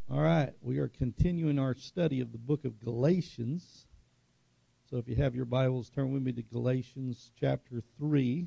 All right, we are continuing our study of the book of Galatians. So if you have your Bibles, turn with me to Galatians chapter 3.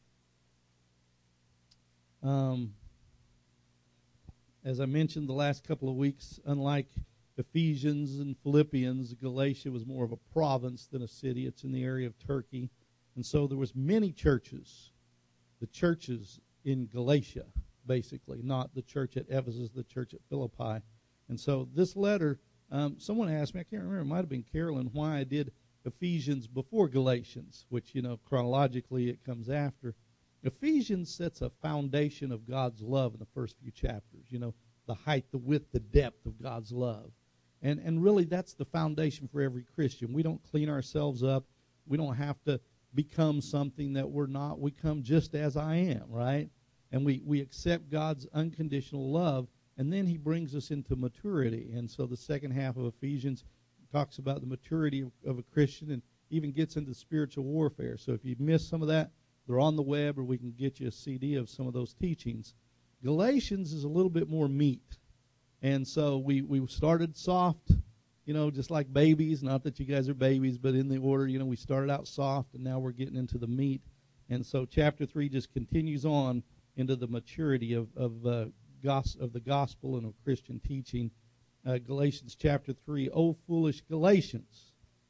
As I mentioned the last couple of weeks, unlike Ephesians and Philippians, Galatia was more of a province than a city. It's in the area of Turkey. And so there was many churches, the churches in Galatia, basically, not the church at Ephesus, the church at Philippi. And so this letter, someone asked me, I can't remember, it might have been Carolyn, why I did Ephesians before Galatians, which, chronologically it comes after. Ephesians sets a foundation of God's love in the first few chapters, the height, the width, the depth of God's love. And really that's the foundation for every Christian. We don't clean ourselves up. We don't have to become something that we're not. We come just as I am, right? And we accept God's unconditional love. And then he brings us into maturity. And so the second half of Ephesians talks about the maturity of a Christian and even gets into spiritual warfare. So if you missed some of that, they're on the web, or we can get you a CD of some of those teachings. Galatians is a little bit more meat. And so we started soft, just like babies. Not that you guys are babies, but in the order, we started out soft, and now we're getting into the meat. And so chapter 3 just continues on into the maturity of the gospel and of Christian teaching. Galatians chapter 3, O foolish Galatians,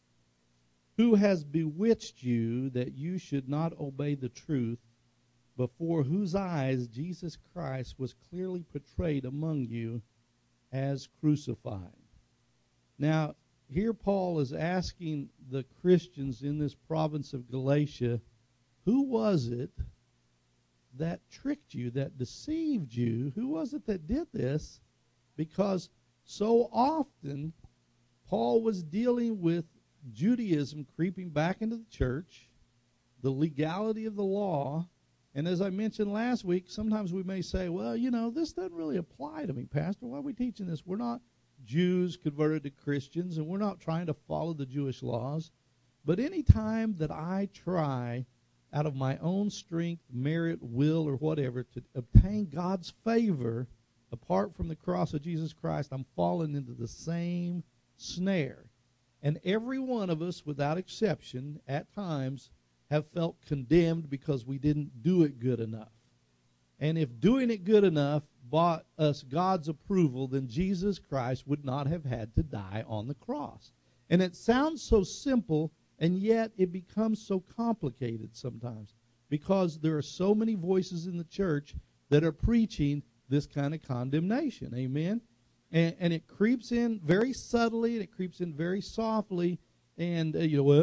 who has bewitched you that you should not obey the truth, before whose eyes Jesus Christ was clearly portrayed among you as crucified. Now, here Paul is asking the Christians in this province of Galatia, who was it that tricked you, that deceived you? Who was it that did this? Because so often Paul was dealing with Judaism creeping back into the church, the legality of the law. And as I mentioned last week, sometimes we may say, well, this doesn't really apply to me, Pastor. Why are we teaching this? We're not Jews converted to Christians, and we're not trying to follow the Jewish laws. But any time that I try out of my own strength, merit, will, or whatever, to obtain God's favor apart from the cross of Jesus Christ, I'm falling into the same snare. And every one of us, without exception, at times have felt condemned because we didn't do it good enough. And if doing it good enough bought us God's approval, then Jesus Christ would not have had to die on the cross. And it sounds so simple, and yet it becomes so complicated sometimes because there are so many voices in the church that are preaching this kind of condemnation. Amen? And it creeps in very subtly, and it creeps in very softly. And,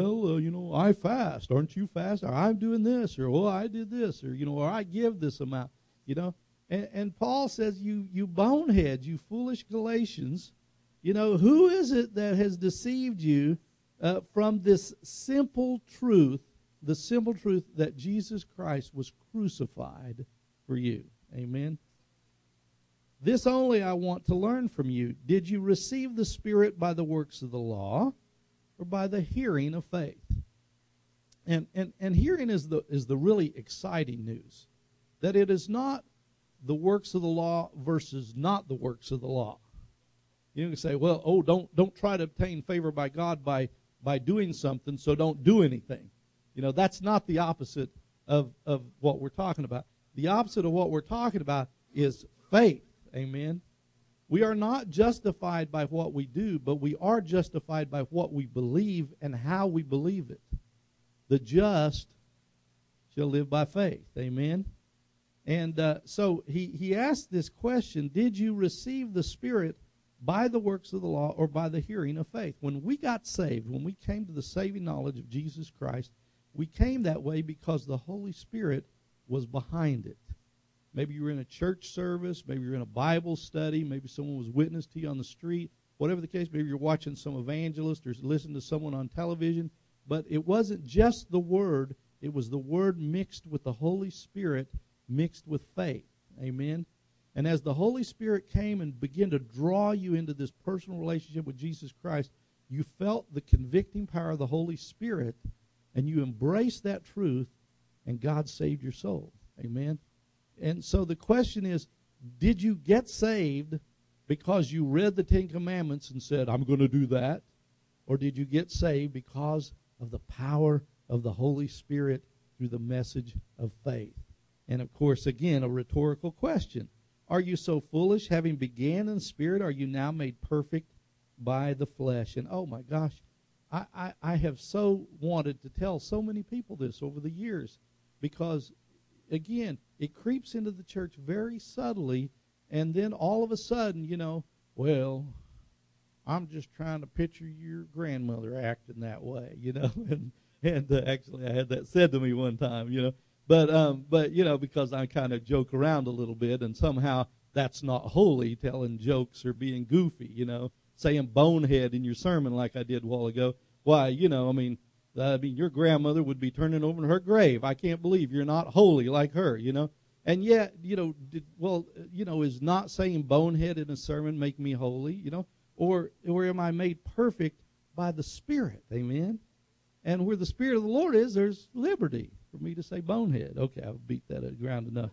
I fast. Aren't you fast? Or I'm doing this. Or, I did this. Or, or I give this amount. And Paul says, you boneheads, you foolish Galatians, who is it that has deceived you from this simple truth, the simple truth that Jesus Christ was crucified for you? Amen. This only I want to learn from you. Did you receive the Spirit by the works of the law, or by the hearing of faith? And hearing is the really exciting news. That it is not the works of the law versus not the works of the law. You can say, well, don't try to obtain favor by God by doing something, so don't do anything. That's not the opposite of what we're talking about. The opposite of what we're talking about is faith. Amen. We are not justified by what we do, but we are justified by what we believe and how we believe it. The just shall live by faith. Amen. And so he asked this question, did you receive the Spirit by the works of the law or by the hearing of faith? When we got saved, when we came to the saving knowledge of Jesus Christ, we came that way because the Holy Spirit was behind it. Maybe you were in a church service. Maybe you're in a Bible study. Maybe someone was witness to you on the street. Whatever the case, maybe you're watching some evangelist or listening to someone on television. But it wasn't just the Word. It was the Word mixed with the Holy Spirit, mixed with faith. Amen? And as the Holy Spirit came and began to draw you into this personal relationship with Jesus Christ, you felt the convicting power of the Holy Spirit, and you embraced that truth, and God saved your soul. Amen? And so the question is, did you get saved because you read the Ten Commandments and said, I'm going to do that? Or did you get saved because of the power of the Holy Spirit through the message of faith? And, of course, again, a rhetorical question. Are you so foolish, having began in the Spirit, are you now made perfect by the flesh? And, oh, my gosh, I have so wanted to tell so many people this over the years because, again, it creeps into the church very subtly, and then all of a sudden, well, I'm just trying to picture your grandmother acting that way, and actually I had that said to me one time, but because I kind of joke around a little bit, and somehow that's not holy, telling jokes or being goofy, saying bonehead in your sermon like I did a while ago. Why, your grandmother would be turning over in her grave. I can't believe you're not holy like her, And yet, is not saying bonehead in a sermon make me holy, Or am I made perfect by the Spirit? Amen? And where the Spirit of the Lord is, there's liberty for me to say bonehead. Okay, I've beat that at ground enough.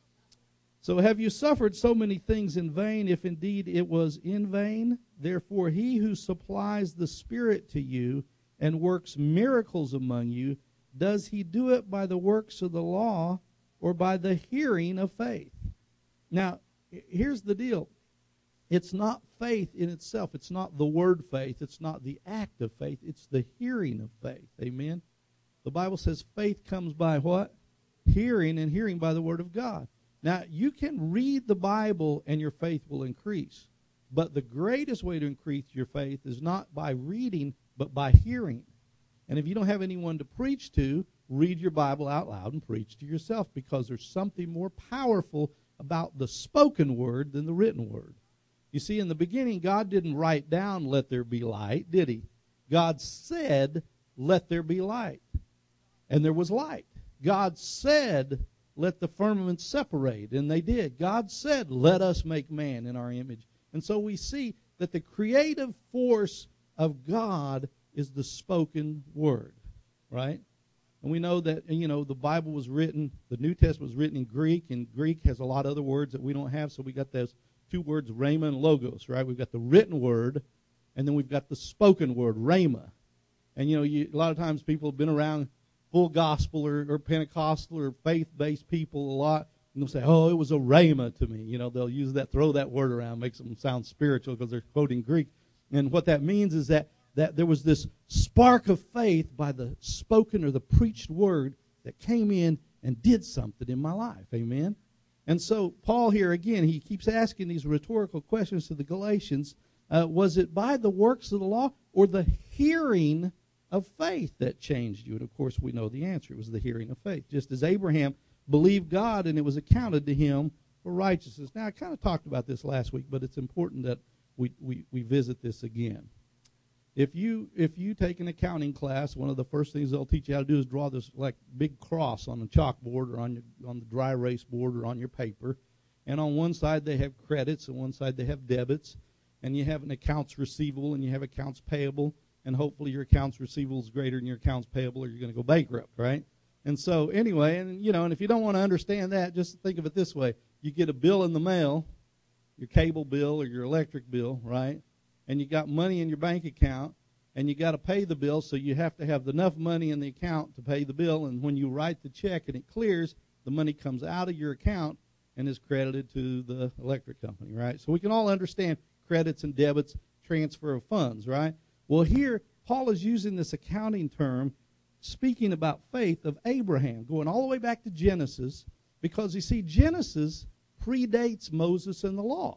So have you suffered so many things in vain, if indeed it was in vain? Therefore he who supplies the Spirit to you and works miracles among you, does he do it by the works of the law or by the hearing of faith? Now, here's the deal. It's not faith in itself. It's not the word faith. It's not the act of faith. It's the hearing of faith. Amen? The Bible says faith comes by what? Hearing, and hearing by the word of God. Now, you can read the Bible and your faith will increase. But the greatest way to increase your faith is not by reading, but by hearing. And if you don't have anyone to preach to, read your Bible out loud and preach to yourself, because there's something more powerful about the spoken word than the written word. You see, in the beginning, God didn't write down, let there be light, did he? God said, let there be light. And there was light. God said, let the firmament separate, and they did. God said, let us make man in our image. And so we see that the creative force of God is the spoken word, right? And we know that, the Bible was written, the New Testament was written in Greek, and Greek has a lot of other words that we don't have, so we got those two words, rhema and logos, right? We've got the written word, and then we've got the spoken word, rhema. And, a lot of times people have been around full gospel or Pentecostal or faith-based people a lot, and they'll say, oh, it was a rhema to me. They'll use that, throw that word around, makes them sound spiritual because they're quoting Greek. And what that means is that there was this spark of faith by the spoken or the preached word that came in and did something in my life. Amen? And so Paul here, again, he keeps asking these rhetorical questions to the Galatians. Was it by the works of the law or the hearing of faith that changed you? And, of course, we know the answer. It was the hearing of faith. Just as Abraham believed God and it was accounted to him for righteousness. Now, I kind of talked about this last week, but it's important that we visit this again. If you take an accounting class, one of the first things they'll teach you how to do is draw this like big cross on a chalkboard or on the dry erase board or on your paper. And on one side they have credits, and one side they have debits. And you have an accounts receivable and you have accounts payable. And hopefully your accounts receivable is greater than your accounts payable, or you're going to go bankrupt, right? And so anyway, and if you don't want to understand that, just think of it this way. You get a bill in the mail, your cable bill or your electric bill, right? And you got money in your bank account, and you got to pay the bill, so you have to have enough money in the account to pay the bill. And when you write the check and it clears, the money comes out of your account and is credited to the electric company, right? So we can all understand credits and debits, transfer of funds, right? Well, here, Paul is using this accounting term, speaking about faith of Abraham, going all the way back to Genesis, because, you see, Genesis predates Moses and the law.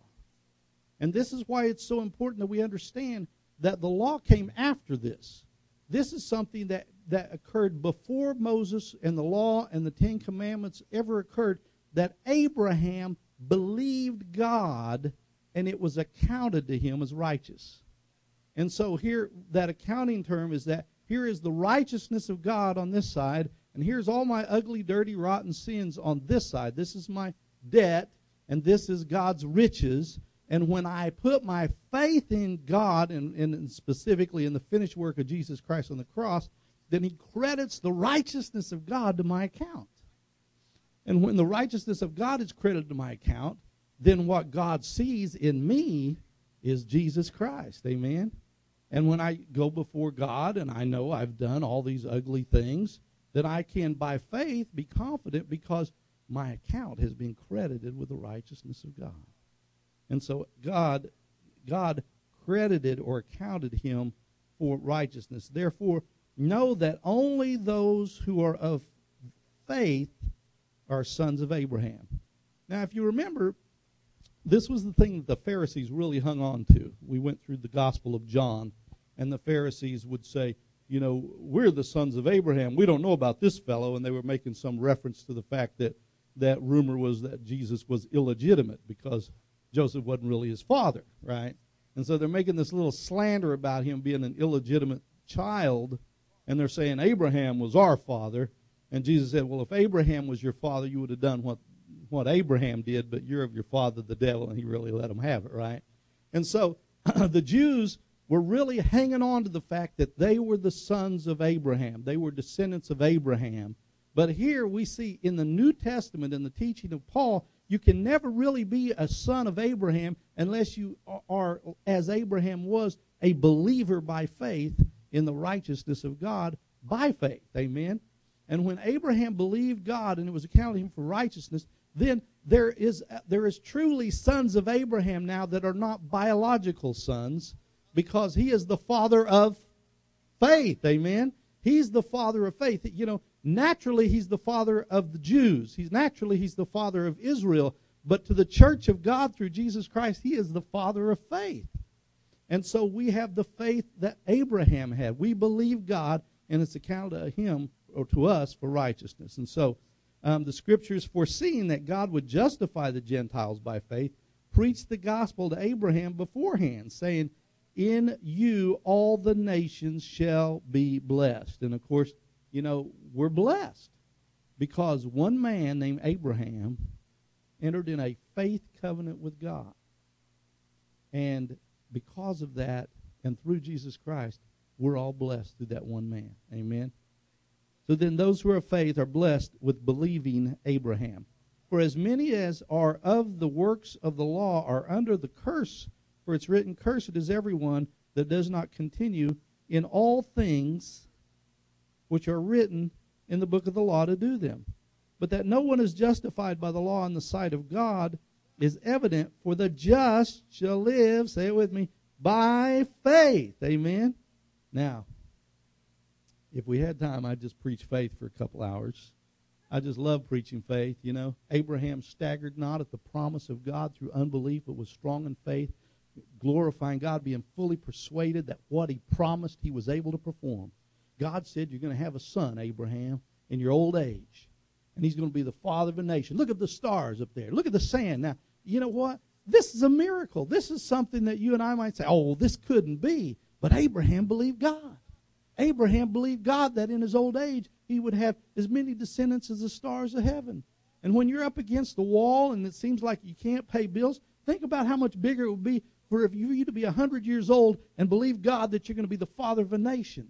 And this is why it's so important that we understand that the law came after this. This is something that occurred before Moses and the law and the Ten Commandments ever occurred, that Abraham believed God and it was accounted to him as righteous. And so here, that accounting term is that here is the righteousness of God on this side, and here's all my ugly, dirty, rotten sins on this side. This is my debt, and this is God's riches. And when I put my faith in God, and specifically in the finished work of Jesus Christ on the cross, then he credits the righteousness of God to my account. And when the righteousness of God is credited to my account, then what God sees in me is Jesus Christ. Amen? And when I go before God and I know I've done all these ugly things, then I can, by faith, be confident because my account has been credited with the righteousness of God. And so God credited or accounted him for righteousness. Therefore, know that only those who are of faith are sons of Abraham. Now, if you remember, this was the thing that the Pharisees really hung on to. We went through the Gospel of John, and the Pharisees would say, you know, we're the sons of Abraham. We don't know about this fellow. And they were making some reference to the fact that rumor was that Jesus was illegitimate because Joseph wasn't really his father, right? And so they're making this little slander about him being an illegitimate child, and they're saying Abraham was our father. And Jesus said, well, if Abraham was your father, you would have done what Abraham did, but you're of your father, the devil, and he really let him have it, right? And so the Jews were really hanging on to the fact that they were the sons of Abraham. They were descendants of Abraham. But here we see in the New Testament, in the teaching of Paul, you can never really be a son of Abraham unless you are, as Abraham was, a believer by faith in the righteousness of God by faith. Amen? And when Abraham believed God and it was accounted him for righteousness, then there is truly sons of Abraham now that are not biological sons, because he is the father of faith. Amen? He's the father of faith. You know, naturally he's the father of the Jews. He's the father of Israel. But to the church of God through Jesus Christ, he is the father of faith. And so we have the faith that Abraham had. We believe God, and it's accounted to him or to us for righteousness. And so the Scriptures, foreseeing that God would justify the Gentiles by faith, preached the gospel to Abraham beforehand, saying, in you all the nations shall be blessed. And of course, you know, we're blessed because one man named Abraham entered in a faith covenant with God. And because of that, and through Jesus Christ, we're all blessed through that one man. Amen? So then those who are of faith are blessed with believing Abraham. For as many as are of the works of the law are under the curse, for it's written, cursed is everyone that does not continue in all things which are written in the book of the law to do them. But that no one is justified by the law in the sight of God is evident, for the just shall live, say it with me, by faith. Amen? Now, if we had time, I'd just preach faith for a couple hours. I just love preaching faith, you know. Abraham staggered not at the promise of God through unbelief, but was strong in faith, glorifying God, being fully persuaded that what he promised he was able to perform. God said, you're going to have a son, Abraham, in your old age, and he's going to be the father of a nation. Look at the stars up there. Look at the sand. Now, you know what? This is a miracle. This is something that you and I might say, oh, this couldn't be. But Abraham believed God. Abraham believed God that in his old age he would have as many descendants as the stars of heaven. And when you're up against the wall and it seems like you can't pay bills, think about how much bigger it would be for you to be 100 years old and believe God that you're going to be the father of a nation.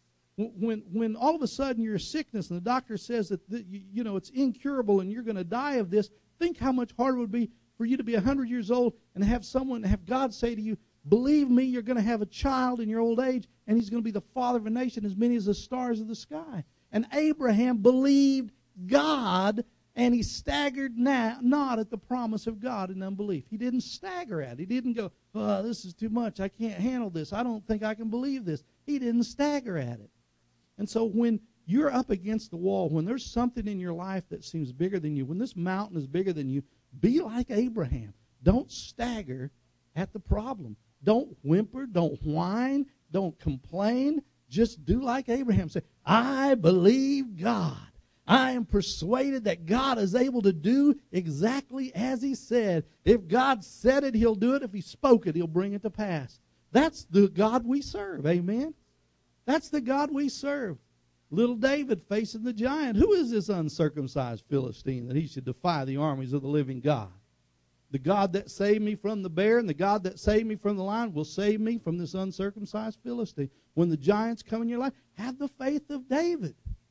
When all of a sudden you're a sickness and the doctor says that you know it's incurable and you're going to die of this, think how much harder it would be for you to be 100 years old and have God say to you, believe me, you're going to have a child in your old age, and he's going to be the father of a nation as many as the stars of the sky. And Abraham believed God, and he staggered not at the promise of God in unbelief. He didn't stagger at it. He didn't go, oh, this is too much. I can't handle this. I don't think I can believe this. He didn't stagger at it. And so when you're up against the wall, when there's something in your life that seems bigger than you, when this mountain is bigger than you, be like Abraham. Don't stagger at the problem. Don't whimper, don't whine, don't complain. Just do like Abraham. Say, I believe God. I am persuaded that God is able to do exactly as he said. If God said it, he'll do it. If he spoke it, he'll bring it to pass. That's the God we serve. Amen? That's the God we serve. Little David facing the giant. Who is this uncircumcised Philistine that he should defy the armies of the living God? The God that saved me from the bear and the God that saved me from the lion will save me from this uncircumcised Philistine. When the giants come in your life, have the faith of David.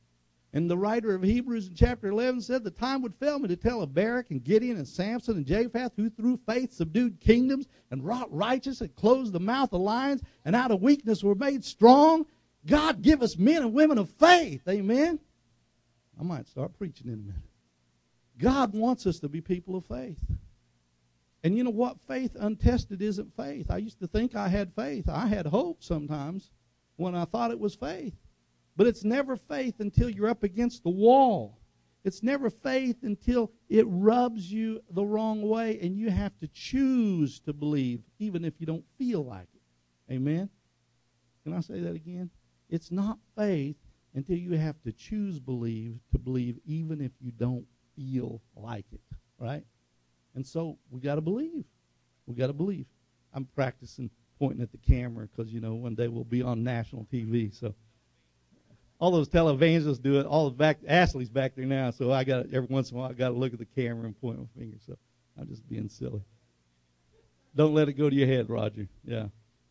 And the writer of Hebrews in chapter 11 said, the time would fail me to tell of Barak and Gideon and Samson and Jephthah, who through faith subdued kingdoms and wrought righteousness and closed the mouth of lions, and out of weakness were made strong. God give us men and women of faith. Amen? I might start preaching in a minute. God wants us to be people of faith. And you know what? Faith untested isn't faith. I used to think I had faith. I had hope sometimes when I thought it was faith. But it's never faith until you're up against the wall. It's never faith until it rubs you the wrong way and you have to choose to believe, even if you don't feel like it. Amen? Can I say that again? It's not faith until you have to choose to believe even if you don't feel like it, right? And so we got to believe. We got to believe. I'm practicing pointing at the camera because, you know, one day we'll be on national TV, so all those televangelists do it. Ashley's back there now, so I got every once in a while I got to look at the camera and point my finger. So I'm just being silly. Don't let it go to your head, Roger. Yeah.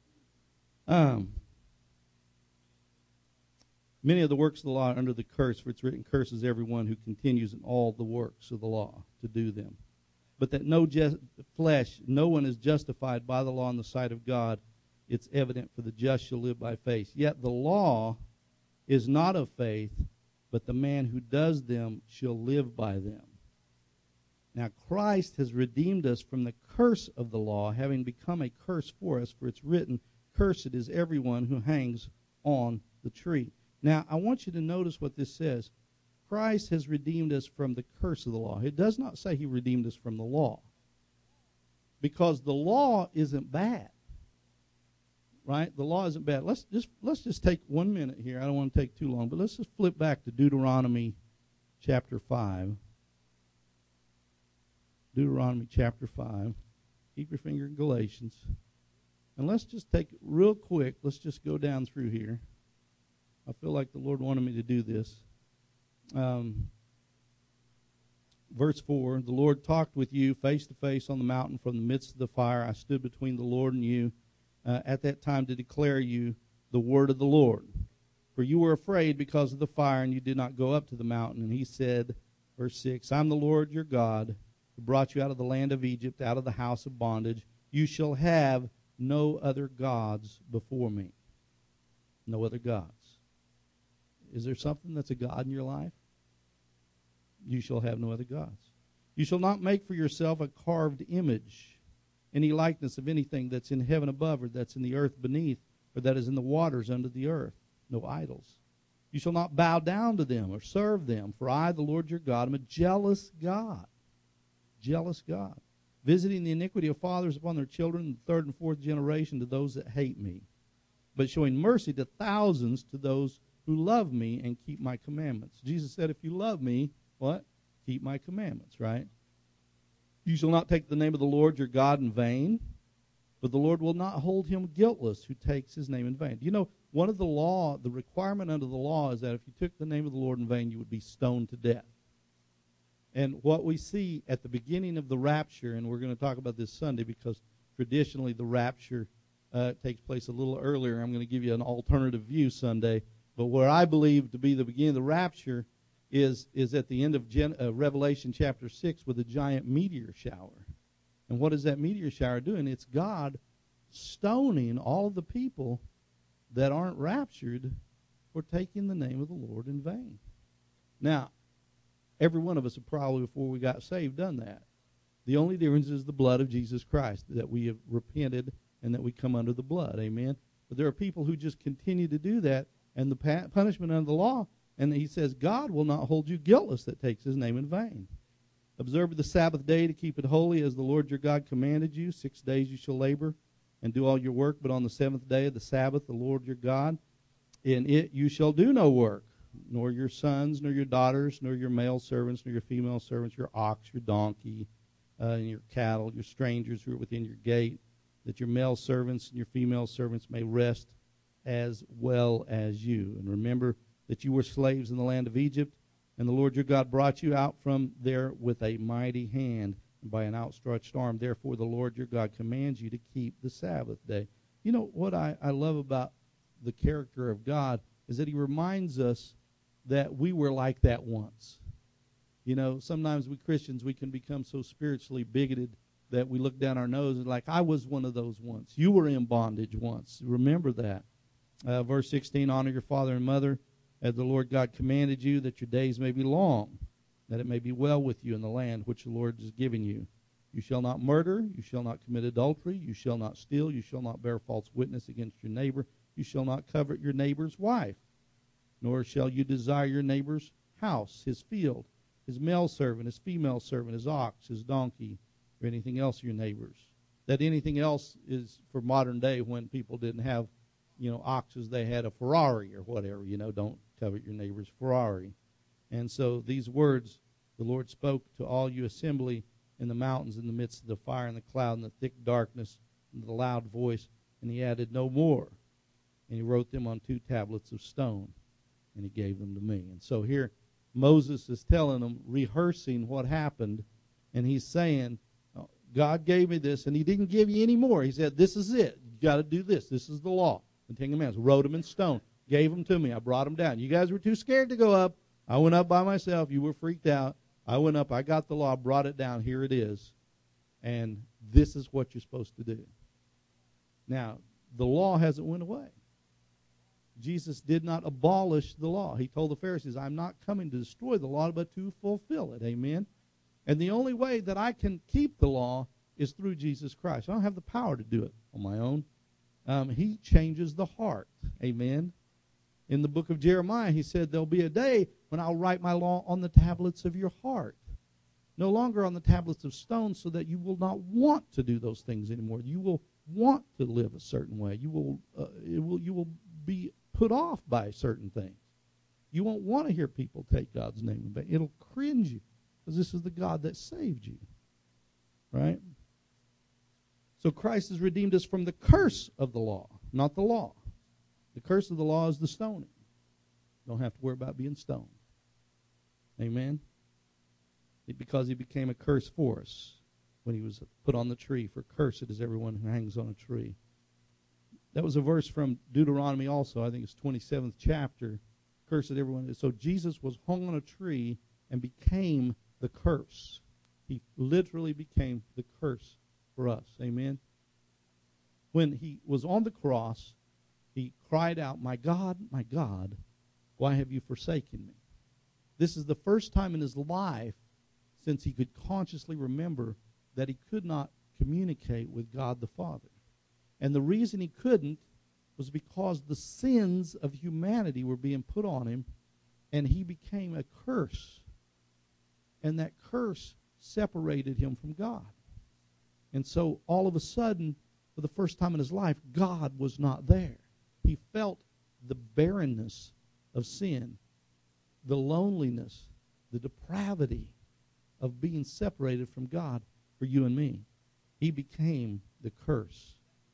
Many of the works of the law are under the curse, for it's written, curses everyone who continues in all the works of the law to do them. But that no one is justified by the law in the sight of God. It's evident, for the just shall live by faith. Yet the law is not of faith, but the man who does them shall live by them. Now Christ has redeemed us from the curse of the law, having become a curse for us, for it's written, cursed is everyone who hangs on the tree. Now I want you to notice what this says. Christ has redeemed us from the curse of the law. It does not say he redeemed us from the law, because the law isn't bad. Right? The law isn't bad. Let's just take 1 minute here. I don't want to take too long, but let's just flip back to Deuteronomy chapter 5. Deuteronomy chapter 5. Keep your finger in Galatians. And let's just take it real quick. Let's just go down through here. I feel like the Lord wanted me to do this. Verse 4, the Lord talked with you face to face on the mountain from the midst of the fire. I stood between the Lord and you at that time to declare you the word of the Lord. For you were afraid because of the fire, and you did not go up to the mountain. And he said, verse 6, I'm the Lord your God, who brought you out of the land of Egypt, out of the house of bondage. You shall have no other gods before me. No other gods. Is there something that's a god in your life? You shall have no other gods. You shall not make for yourself a carved image, any likeness of anything that's in heaven above, or that's in the earth beneath, or that is in the waters under the earth. No idols. You shall not bow down to them or serve them, for I, the Lord your God, am a jealous God. Jealous God. Visiting the iniquity of fathers upon their children, in the third and fourth generation to those that hate me, but showing mercy to thousands to those who love me and keep my commandments. Jesus said, if you love me, what? Keep my commandments, right? You shall not take the name of the Lord your God in vain, but the Lord will not hold him guiltless who takes his name in vain. You know, one of the requirement under the law is that if you took the name of the Lord in vain, you would be stoned to death. And what we see at the beginning of the rapture, and we're going to talk about this Sunday because traditionally the rapture takes place a little earlier. I'm going to give you an alternative view Sunday. But where I believe to be the beginning of the rapture is at the end of Revelation chapter 6 with a giant meteor shower. And what is that meteor shower doing? It's God stoning all of the people that aren't raptured for taking the name of the Lord in vain. Now, every one of us have probably, before we got saved, done that. The only difference is the blood of Jesus Christ, that we have repented and that we come under the blood. Amen? But there are people who just continue to do that, and the punishment under the law, and he says, God will not hold you guiltless that takes his name in vain. Observe the Sabbath day to keep it holy as the Lord your God commanded you. 6 days you shall labor and do all your work, but on the seventh day of the Sabbath, the Lord your God, in it you shall do no work, nor your sons, nor your daughters, nor your male servants, nor your female servants, your ox, your donkey, and your cattle, your strangers who are within your gate, that your male servants and your female servants may rest as well as you. And remember that you were slaves in the land of Egypt, and the Lord your God brought you out from there with a mighty hand and by an outstretched arm. Therefore the Lord your God commands you to keep the Sabbath day. You know what I love about the character of God is that he reminds us that we were like that once. You know, sometimes we Christians, we can become so spiritually bigoted that we look down our nose and like, I was one of those once. You were in bondage once. Remember that. Verse 16, honor your father and mother as the Lord God commanded you, that your days may be long, that it may be well with you in the land which the Lord is giving you. You shall not murder, you shall not commit adultery, you shall not steal, you shall not bear false witness against your neighbor, you shall not covet your neighbor's wife, nor shall you desire your neighbor's house, his field, his male servant, his female servant, his ox, his donkey, or anything else your neighbor's. That anything else is for modern day when people didn't have, oxes, they had a Ferrari or whatever. Don't covet your neighbor's Ferrari. And so these words the Lord spoke to all you assembly in the mountains in the midst of the fire and the cloud and the thick darkness and the loud voice. And he added no more. And he wrote them on 2 tablets of stone. And he gave them to me. And so here Moses is telling them, rehearsing what happened. And he's saying, God gave me this, and he didn't give you any more. He said, this is it. You got to do this. This is the law. The 10 Commandments. Wrote them in stone. Gave them to me. I brought them down. You guys were too scared to go up. I went up by myself. You were freaked out. I went up. I got the law. Brought it down. Here it is. And this is what you're supposed to do. Now, the law hasn't went away. Jesus did not abolish the law. He told the Pharisees, I'm not coming to destroy the law, but to fulfill it. Amen. And the only way that I can keep the law is through Jesus Christ. I don't have the power to do it on my own. He changes the heart. Amen. In the book of Jeremiah, he said, there'll be a day when I'll write my law on the tablets of your heart. No longer on the tablets of stone, so that you will not want to do those things anymore. You will want to live a certain way. You will be put off by certain things. You won't want to hear people take God's name in vain. It'll cringe you. Because this is the God that saved you. Right? So Christ has redeemed us from the curse of the law, not the law. The curse of the law is the stoning. Don't have to worry about being stoned. Amen? Because he became a curse for us when he was put on the tree. For cursed is everyone who hangs on a tree. That was a verse from Deuteronomy also. I think it's 27th chapter. Cursed everyone. So Jesus was hung on a tree and became the curse. He literally became the curse for us. Amen? When he was on the cross, he cried out, my God, why have you forsaken me? This is the first time in his life since he could consciously remember that he could not communicate with God the Father. And the reason he couldn't was because the sins of humanity were being put on him, and he became a curse. And that curse separated him from God. And so all of a sudden, for the first time in his life, God was not there. He felt the barrenness of sin, the loneliness, the depravity of being separated from God for you and me. He became the curse.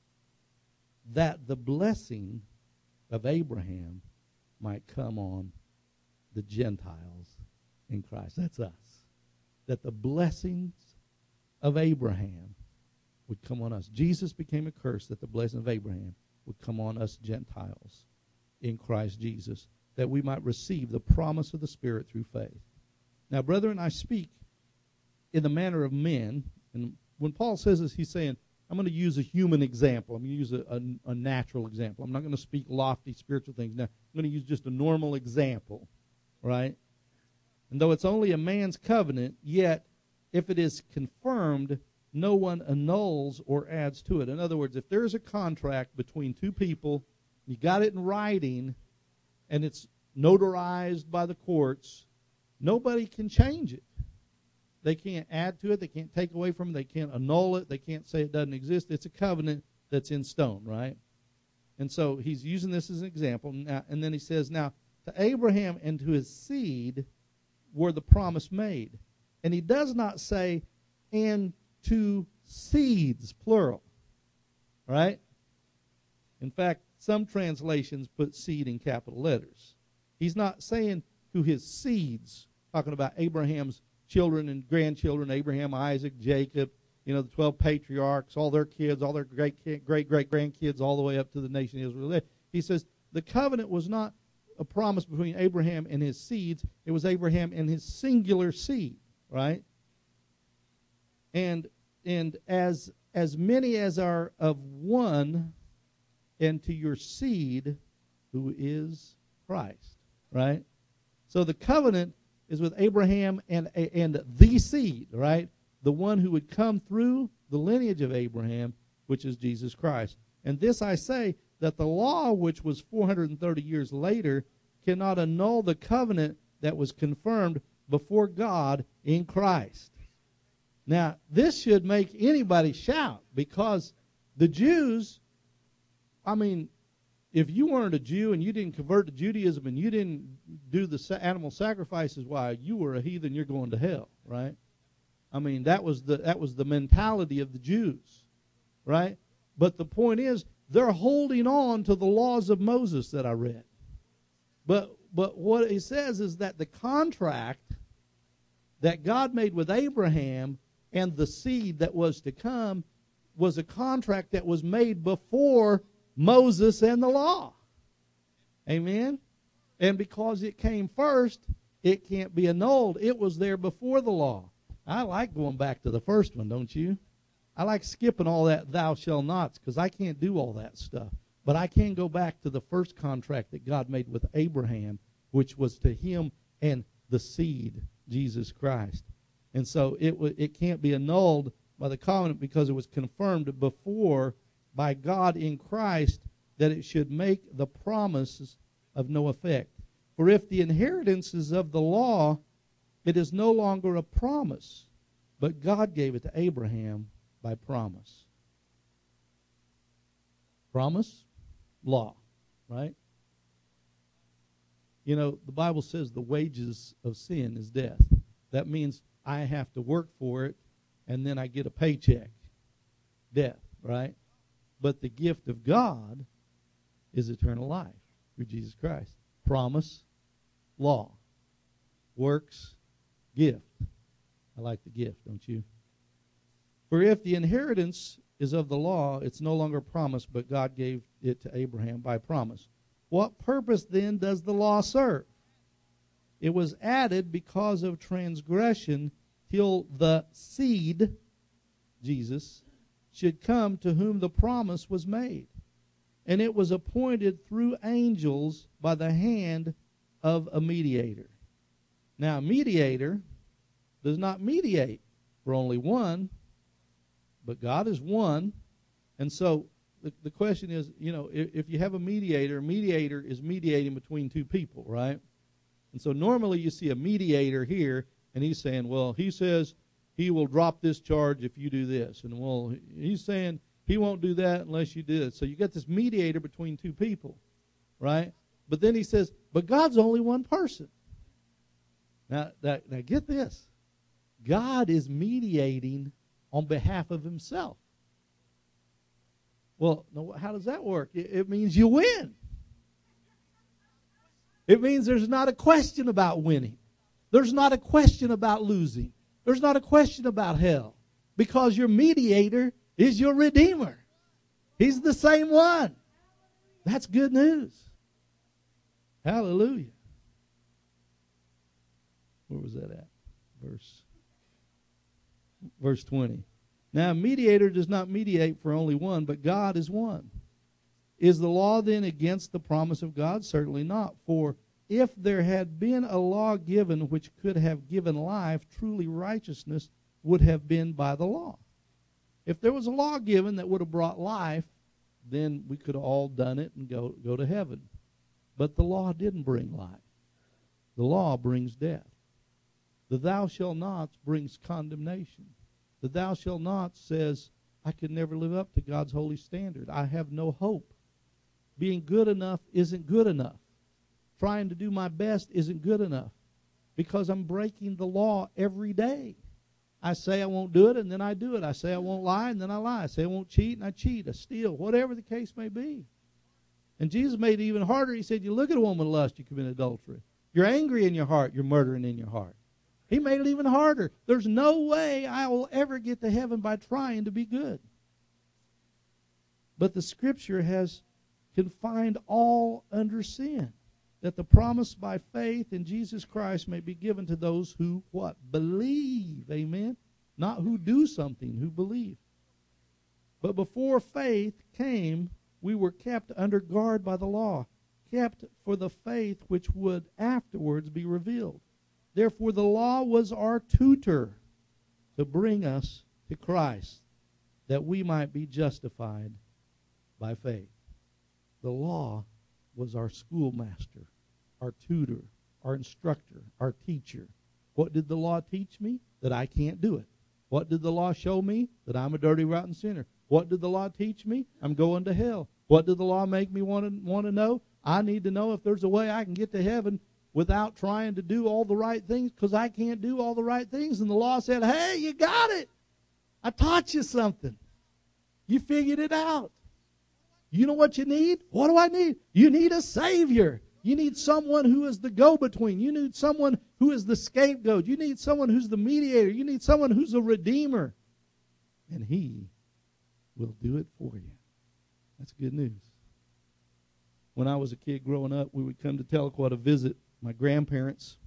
That the blessing of Abraham might come on the Gentiles in Christ. That's us. That the blessings of Abraham would come on us. Jesus became a curse that the blessing of Abraham would come on us Gentiles in Christ Jesus, that we might receive the promise of the Spirit through faith. Now, brethren, I speak in the manner of men, and when Paul says this, he's saying, I'm going to use a human example. I'm going to use a natural example. I'm not going to speak lofty spiritual things. Now, I'm going to use just a normal example, right? And though it's only a man's covenant, yet if it is confirmed, no one annuls or adds to it. In other words, if there's a contract between two people, you got it in writing, and it's notarized by the courts, nobody can change it. They can't add to it. They can't take away from it. They can't annul it. They can't say it doesn't exist. It's a covenant that's in stone, right? And so he's using this as an example. Now, and then he says, now, to Abraham and to his seed were the promise made. And he does not say, and to seeds, plural, right? In fact, some translations put seed in capital letters. He's not saying to his seeds, talking about Abraham's children and grandchildren, Abraham, Isaac, Jacob, the 12 patriarchs, all their kids, all their great-great-grandkids, all the way up to the nation of Israel. He says the covenant was not a promise between Abraham and his seeds. It was Abraham and his singular seed, right? And as many as are of one, and to your seed, who is Christ, right? So the covenant is with Abraham and the seed, right? The one who would come through the lineage of Abraham, which is Jesus Christ. And this I say, that the law, which was 430 years later, cannot annul the covenant that was confirmed before God in Christ. Now, this should make anybody shout, because the Jews, I mean, if you weren't a Jew and you didn't convert to Judaism and you didn't do the animal sacrifices, why, you were a heathen, you're going to hell, right? I mean, that was the mentality of the Jews, right? But the point is, they're holding on to the laws of Moses that I read. But what he says is that the contract that God made with Abraham and the seed that was to come was a contract that was made before Moses and the law. Amen? And because it came first, it can't be annulled. It was there before the law. I like going back to the first one, don't you? I like skipping all that thou shalt nots, because I can't do all that stuff. But I can go back to the first contract that God made with Abraham, which was to him and the seed, Jesus Christ. And so it can't be annulled by the covenant, because it was confirmed before by God in Christ that it should make the promises of no effect. For if the inheritance is of the law, it is no longer a promise, but God gave it to Abraham by promise. Promise, law, right? You know, the Bible says the wages of sin is death. That means I have to work for it, and then I get a paycheck. Death, right? But the gift of God is eternal life through Jesus Christ. Promise, law, works, gift. I like the gift, don't you? For if the inheritance is of the law, it's no longer promise, but God gave it to Abraham by promise. What purpose then does the law serve? It was added because of transgression, till the seed, Jesus, should come to whom the promise was made. And it was appointed through angels by the hand of a mediator. Now, a mediator does not mediate for only one, but God is one. And so the question is, you know, if you have a mediator is mediating between two people, right? And so normally you see a mediator here, and he's saying, well, he says he will drop this charge if you do this. And, well, he's saying he won't do that unless you do it. So you got this mediator between two people, right? But then he says, but God's only one person. Now get this. God is mediating on behalf of himself. Well, how does that work? It means you win. It means there's not a question about winning. There's not a question about losing. There's not a question about hell, because your mediator is your Redeemer. He's the same one. That's good news. Hallelujah. Where was that at? Verse 20. Now, a mediator does not mediate for only one, but God is one. Is the law then against the promise of God? Certainly not. For if there had been a law given which could have given life, truly righteousness would have been by the law. If there was a law given that would have brought life, then we could have all done it and go to heaven. But the law didn't bring life. The law brings death. The thou shalt nots brings condemnation. The thou shalt not says, I could never live up to God's holy standard. I have no hope. Being good enough isn't good enough. Trying to do my best isn't good enough, because I'm breaking the law every day. I say I won't do it, and then I do it. I say I won't lie, and then I lie. I say I won't cheat, and I cheat. I steal, whatever the case may be. And Jesus made it even harder. He said, you look at a woman lust, you commit adultery. You're angry in your heart, you're murdering in your heart. He made it even harder. There's no way I will ever get to heaven by trying to be good. But the Scripture has confined all under sin. that the promise by faith in Jesus Christ may be given to those who, what? Believe. Amen? Not who do something, who believe. But before faith came, we were kept under guard by the law, kept for the faith which would afterwards be revealed. Therefore the law was our tutor to bring us to Christ, that we might be justified by faith. The law was our schoolmaster, our tutor, our instructor, our teacher. What did the law teach me? That I can't do it. What did the law show me? That I'm a dirty, rotten sinner. What did the law teach me? I'm going to hell. What did the law make me want to know? I need to know if there's a way I can get to heaven without trying to do all the right things, because I can't do all the right things. And the law said, hey, you got it. I taught you something. You figured it out. You know what you need? What do I need? You need a Savior. You need someone who is the go-between. You need someone who is the scapegoat. You need someone who's the mediator. You need someone who's a redeemer. And He will do it for you. That's good news. When I was a kid growing up, we would come to Tahlequah to visit my grandparents.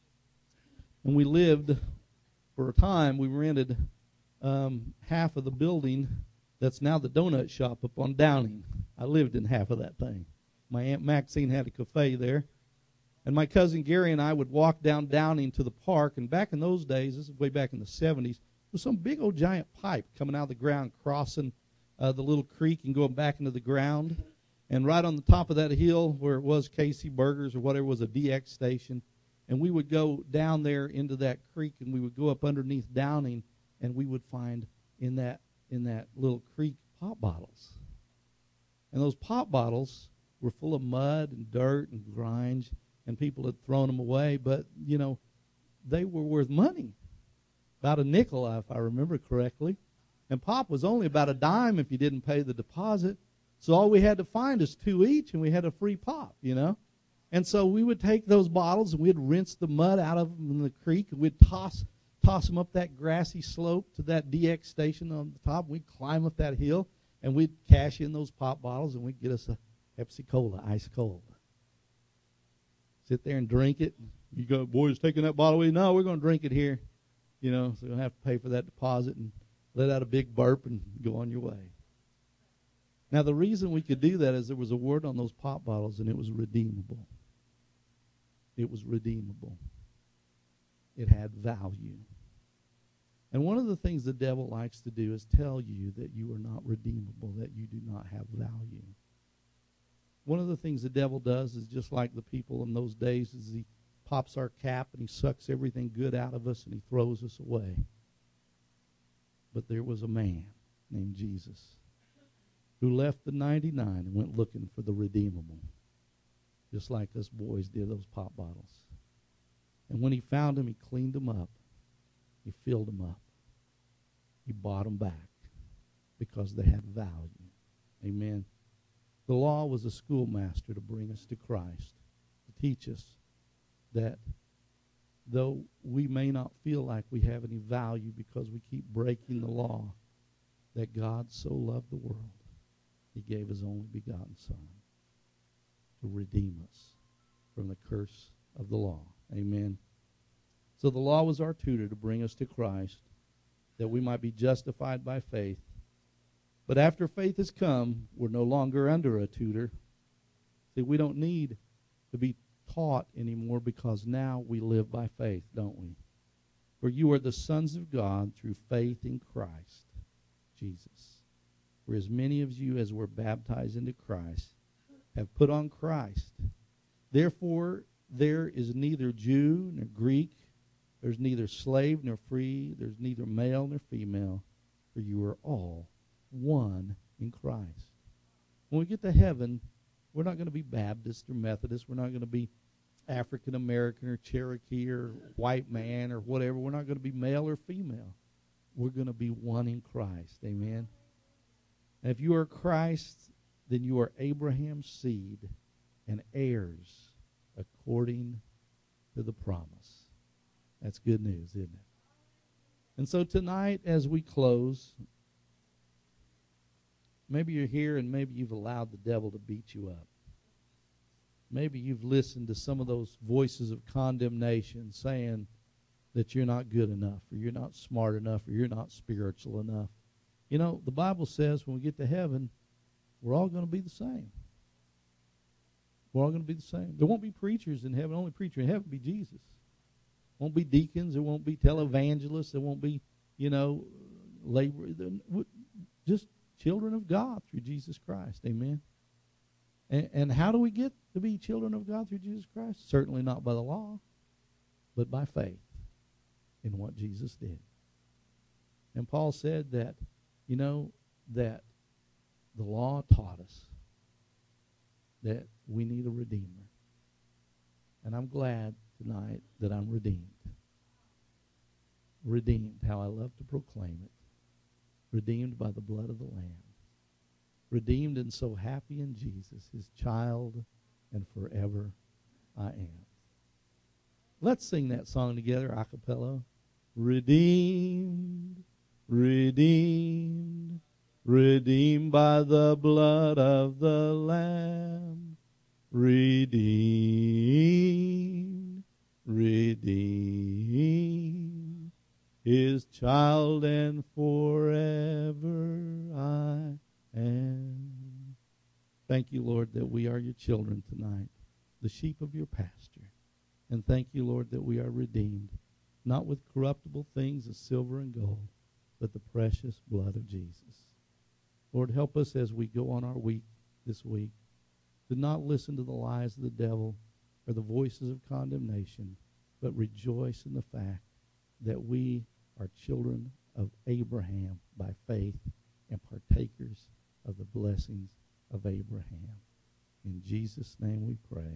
And we lived, for a time, we rented half of the building that's now the donut shop up on Downing. I lived in half of that thing. My Aunt Maxine had a cafe there. And my cousin Gary and I would walk down Downing to the park. And back in those days, this is way back in the 70s, there was some big old giant pipe coming out of the ground, crossing the little creek and going back into the ground. And right on the top of that hill where it was Casey Burgers or whatever was a DX station. And we would go down there into that creek, and we would go up underneath Downing, and we would find in that little creek pop bottles. And those pop bottles were full of mud and dirt and grinds, and people had thrown them away. But, you know, they were worth money. About a nickel, if I remember correctly. And pop was only about a dime if you didn't pay the deposit. So all we had to find is 2 each, and we had a free pop, you know. And so we would take those bottles, and we'd rinse the mud out of them in the creek, and we'd toss them up that grassy slope to that DX station on the top. We'd climb up that hill, and we'd cash in those pop bottles, and we'd get us a Pepsi-Cola, ice cold. Sit there and drink it. You go, boys, taking that bottle away? No, we're going to drink it here. You know, so you'll have to pay for that deposit and let out a big burp and go on your way. Now, the reason we could do that is there was a word on those pop bottles, and it was redeemable. It was redeemable. It had value. And one of the things the devil likes to do is tell you that you are not redeemable, that you do not have value. One of the things the devil does is just like the people in those days is he pops our cap and he sucks everything good out of us and he throws us away. But there was a man named Jesus who left the 99 and went looking for the redeemable, just like us boys did those pop bottles. And when he found them, he cleaned them up. He filled them up. He bought them back because they had value. Amen. The law was a schoolmaster to bring us to Christ, to teach us that though we may not feel like we have any value because we keep breaking the law, that God so loved the world, He gave His only begotten Son to redeem us from the curse of the law. Amen. So the law was our tutor to bring us to Christ, that we might be justified by faith. But after faith has come, we're no longer under a tutor. See, we don't need to be taught anymore because now we live by faith, don't we? For you are the sons of God through faith in Christ Jesus. For as many of you as were baptized into Christ have put on Christ. Therefore, there is neither Jew nor Greek, there's neither slave nor free, there's neither male nor female, for you are all one in Christ. When we get to heaven, we're not going to be Baptist or Methodist. We're not going to be African American or Cherokee or white man or whatever. We're not going to be male or female. We're going to be one in Christ. Amen. And if you are Christ, then you are Abraham's seed and heirs according to the promise. That's good news, isn't it? And so tonight, as we close, maybe you're here and maybe you've allowed the devil to beat you up. Maybe you've listened to some of those voices of condemnation saying that you're not good enough, or you're not smart enough, or you're not spiritual enough. You know, the Bible says when we get to heaven, we're all going to be the same. We're all going to be the same. There won't be preachers in heaven. The only preacher in heaven will be Jesus. Won't be deacons. There won't be televangelists. There won't be, labor. Just children of God through Jesus Christ. Amen. And how do we get to be children of God through Jesus Christ? Certainly not by the law, but by faith in what Jesus did. And Paul said that, that the law taught us that we need a Redeemer. And I'm glad tonight that I'm redeemed. Redeemed, how I love to proclaim it. Redeemed by the blood of the Lamb. Redeemed and so happy in Jesus, his child, and forever I am. Let's sing that song together, a cappella. Redeemed, redeemed, redeemed by the blood of the Lamb. Redeemed, redeemed, his child, and forever I am. Thank you, Lord, that we are your children tonight, the sheep of your pasture. And thank you, Lord, that we are redeemed, not with corruptible things as silver and gold, but the precious blood of Jesus. Lord, help us as we go on our week this week to not listen to the lies of the devil or the voices of condemnation, but rejoice in the fact that we are children of Abraham by faith and partakers of the blessings of Abraham. In Jesus' name we pray.